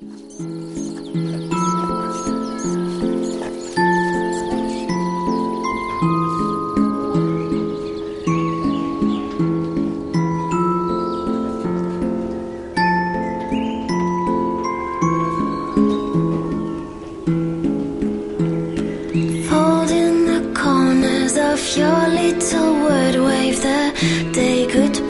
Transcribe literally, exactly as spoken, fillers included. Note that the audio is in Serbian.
Fold in the corners of your little word, wave the day goodbye.